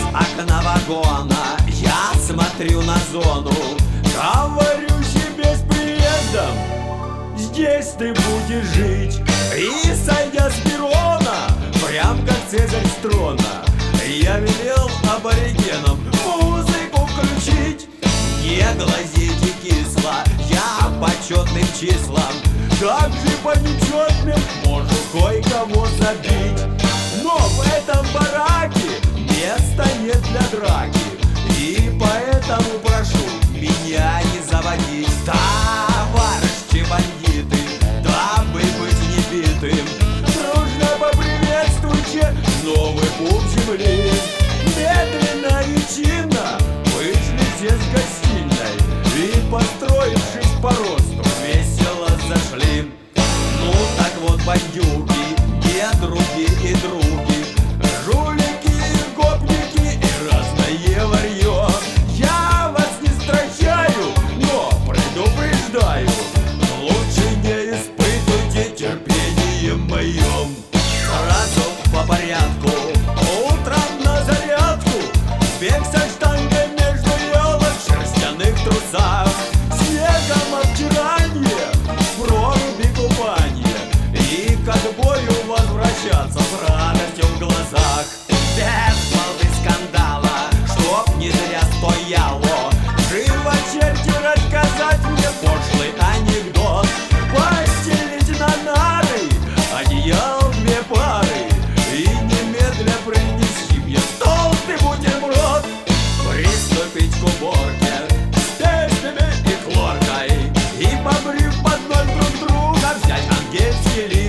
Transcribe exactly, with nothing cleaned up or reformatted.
окна вагона я смотрю на зону. Говорю себе с приездом, здесь ты будешь жить. И сойдя с перрона, прям как Цезарь с трона, я велел аборигенам музыку включить. Не глазейте кисло, я по четным числам, также по нечетным можно кое-кого забить. Но в этом бараке места нет для драки, и поэтому прошу меня не заводить. Товарищи бандиты, дабы быть не битым, дружно поприветствуйте новый пуп земли. Медленно и чинно вышли все с гостиной и, построившись по росту, весело зашли. Ну так вот, бандюки, недруги и други, жулики и гопники и разное варье, я вас не стращаю, но предупреждаю, лучше не испытывайте терпением моем. Сразу по порядку, утром на зарядку, бег со штангой между елок в шерстяных трусах, снегом обтирание, в проруби купание, и к отбою возвращаться с радостью в глазах. Без балды скандала, чтоб не зря стояло, живо черти рассказать мне пошлый анекдот. Постелить на нары, одеял две пары, и немедля принеси мне толстый бутерброд. Приступить к уборке с песнями и хлоркой, и, побрив под ноль друг друга, взять ангельский лик.